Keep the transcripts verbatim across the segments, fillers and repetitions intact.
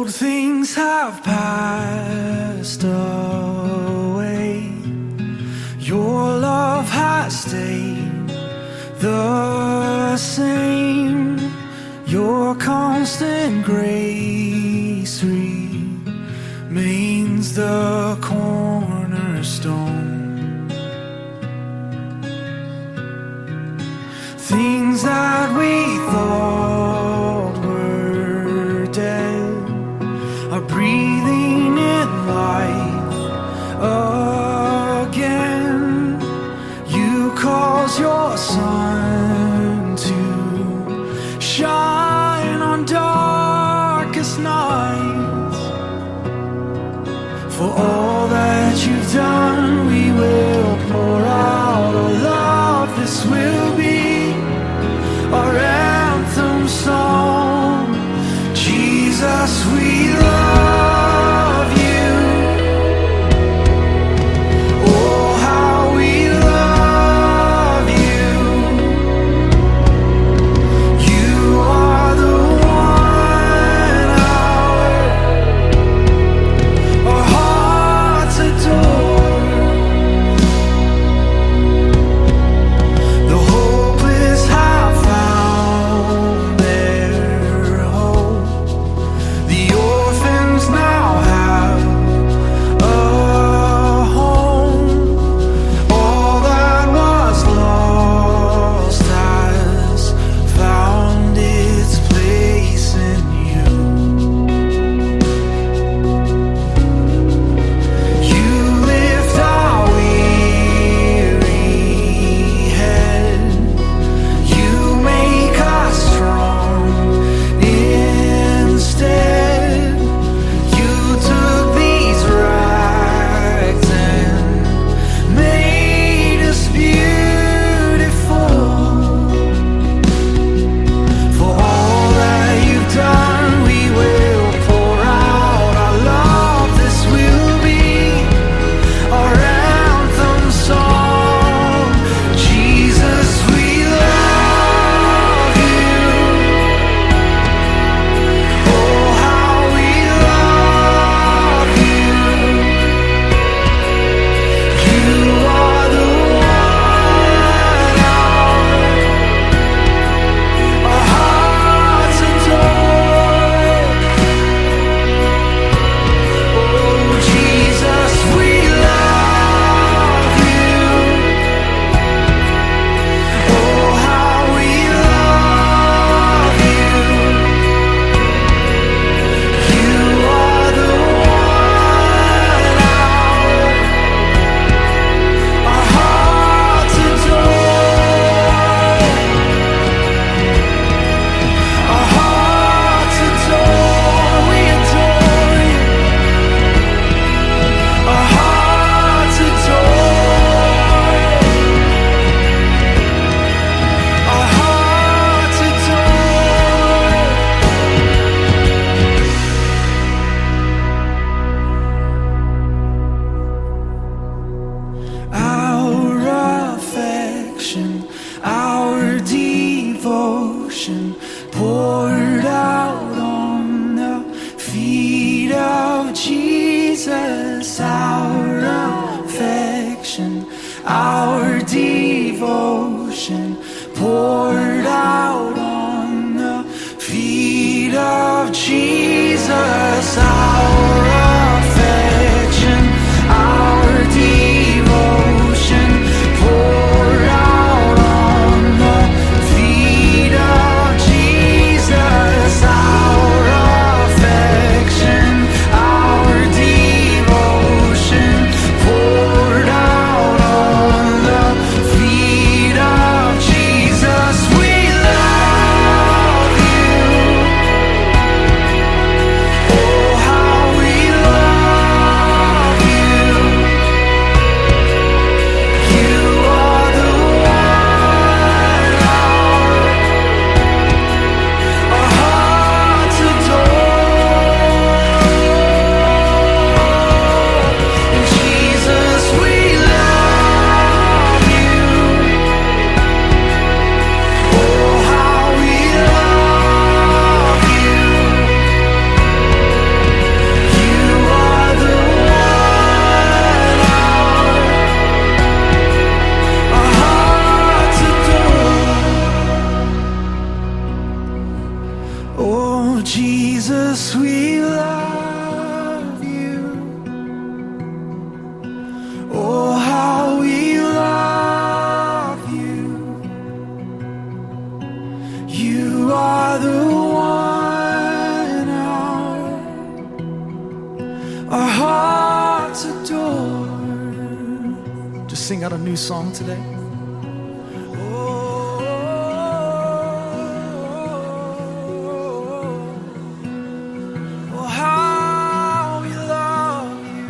Old things have passed away. Your love has stayed the same. Your constant grace remains the cornerstone. Things that we thought were dead are breathing in life again. You cause your sun to shine on darkest nights. For all that you've done, we will pour out our love. This will be our anthem song. Jesus, we love you. Oh, how we love you. You are the one our, our hearts adore. The hopeless have found their hope. The orphans now have a home. All that was lost has found its place in you. You lift our weary head. You make us strong instead. You took these rags and made us beautiful. For all that you've done, we will pour out our love. This will be our anthem song. Jesus, we love you. Oh, how we love you. You are the one our hearts adore. Oh, Jesus, we love you. Oh, how we love you. You are the one our hearts adore. Our hearts adore. We adore you. Our hearts adore. Our hearts adore. Our affection, our devotion poured out on the feet of Jesus. Our affection, our devotion poured out on the feet of Jesus. Our affection, our devotion poured out on the feet of Jesus. sing out a new song today? Oh, oh, how we love you.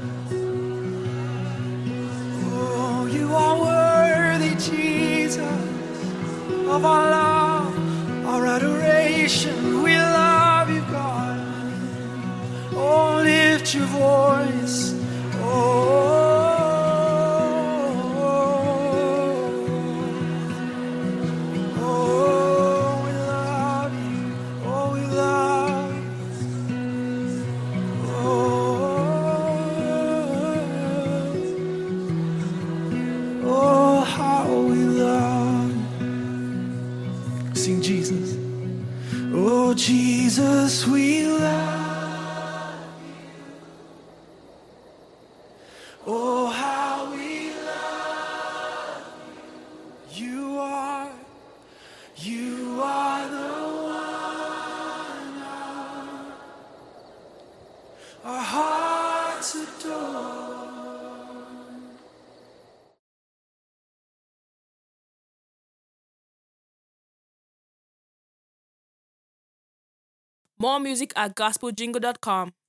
Oh, you are worthy, Jesus, of our love, our adoration. We love you, God. Oh, lift your voice. Oh, Jesus. Oh, Jesus, we love you. Oh, how we love you. You are, you are the one our hearts adore. More music at gospel jingle dot com.